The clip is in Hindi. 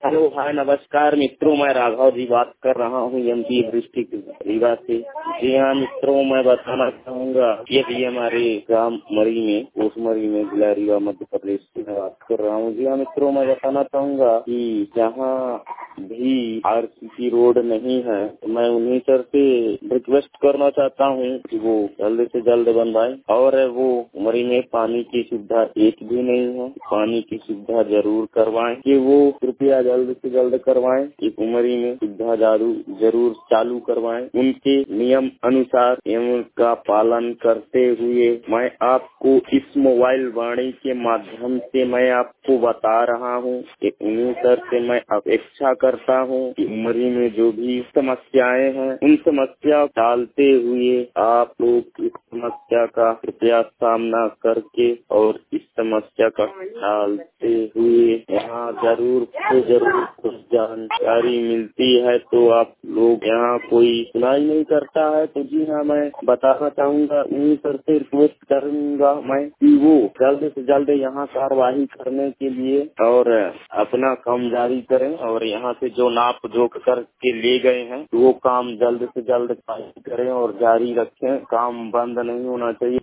हेलो, हाय, नमस्कार मित्रों। मैं राघव जी बात कर रहा हूँ एमपी डिस्ट्रिक्ट रीवा से। जी हाँ मित्रों, मैं बताना चाहूँगा ये भी हमारे ग्राम मरी में, कोसमरी में, जिला रीवा, मध्य प्रदेश से मैं बात कर रहा हूँ। जी हाँ मित्रों, मैं बताना चाहूँगा कि जहाँ भी आरसीसी रोड नहीं है तो मैं उन्हीं सर से रिक्वेस्ट करना चाहता हूँ कि वो जल्द से जल्द बनवाए। और वो मरी में पानी की सुविधा एक भी नहीं है, पानी की सुविधा जरूर करवाएं कि वो कृपया जल्द से जल्द करवाएं। एक उमरी में सुविधा जरूर चालू करवाएं। उनके नियम अनुसार नियम का पालन करते हुए मैं आपको इस मोबाइल वाणी के माध्यम से मैं आपको बता रहा हूँ कि उन्हीं सर से मैं अपेक्षा करता हूँ कि उमरी में जो भी समस्याएं हैं उन समस्या टालते हुए आप लोग इस समस्या का कृपया सामना करके और इस समस्या का टालते हुए यहाँ जरूर कुछ जानकारी मिलती है तो आप लोग यहाँ कोई सुनाई नहीं करता है तो जी हाँ, मैं बताना चाहूँगा, उन्हीं सर से रिक्वेस्ट करूँगा मैं कि वो जल्द से जल्द यहाँ कार्यवाही करने के लिए और अपना काम जारी करें और यहाँ से जो नाप जोख करके ले गए हैं वो काम जल्द से जल्द करें और जारी रखें। काम बंद नहीं होना चाहिए।